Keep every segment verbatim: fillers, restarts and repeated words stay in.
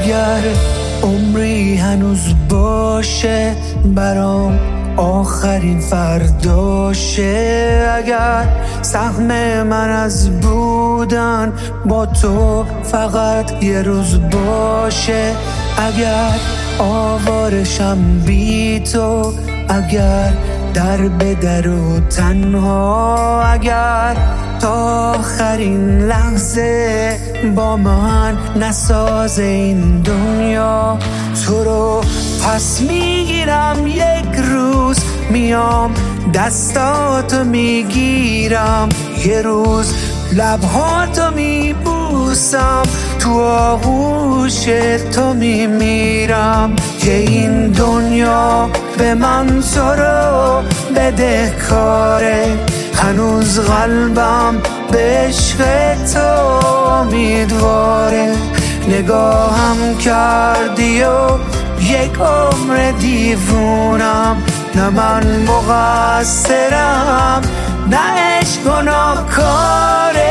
اگر عمری هنوز باشه برام آخرین فرداشه، اگر سهم من از بودن با تو فقط یه روز باشه، اگر آوارشم بی تو، اگر در به در و تنها، اگر تا آخرین لحظه با من نساز این دنیا، تو رو پس میگیرم یک روز، میام دستاتو میگیرم یه روز، لبهاتو میبوسم، تو آغوش تو میمیرم، که این دنیا به من تو رو بده کاره، هنوز قلبم به عشق تو امیدواره، نگاهم کردی و یک عمر دیوونم، نه من مقصرم نه عشق گناهکاره.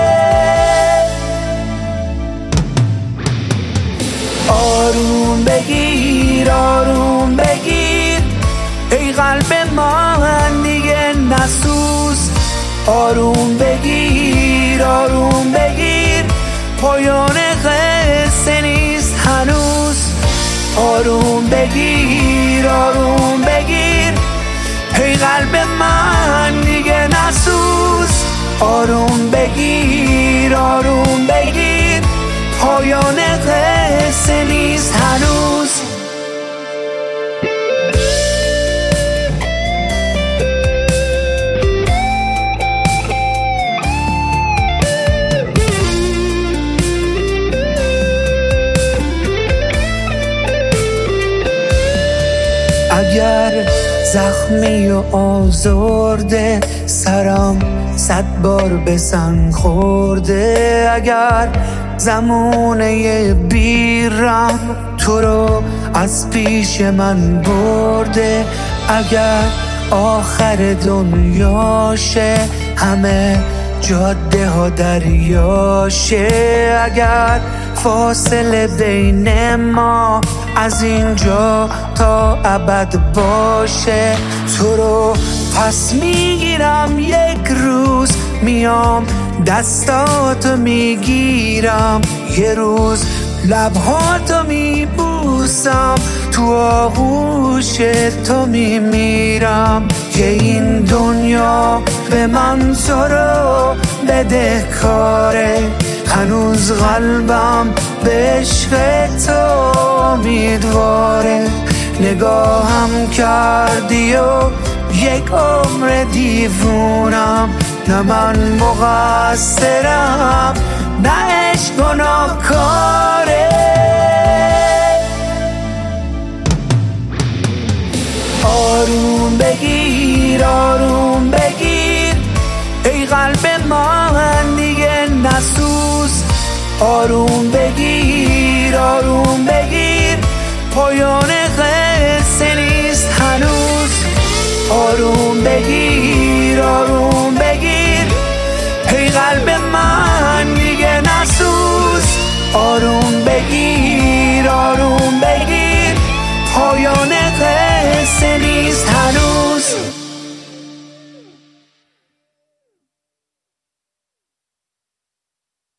آروم بگیر آروم بگیر ای قلب من دیگه نسوز، آروم بگیر آروم بگیر پایان قصه نیست هنوز، آروم بگیر آروم بگیر ای قلب من دیگه نسوز، آروم بگیر آروم بگیر پایان قصه نیست هنوز. اگر زخمی و آزرده سرم صد بار به سنگ خورده، اگر زمونه بیرم تو رو از پیش من برده، اگر آخر دنیاشه همه جاده ها دریاشه، اگر فاصله بین ما از اینجا تا ابد باشه، تو رو پس میگیرم یک روز، میام دستاتو میگیرم یه روز، لبهاتو میبوسم، تو آغوش تو میمیرم، که این دنیا به من تو رو بده کاره، هنوز قلبم به عشق تو امیدواره، نگاهم کردی و یک عمر دیوونم، نه من مقصرم نه عشق گناهکاره. آروم بگیر آروم بگیر ای قلب من دیگه نسوز، آروم بگیر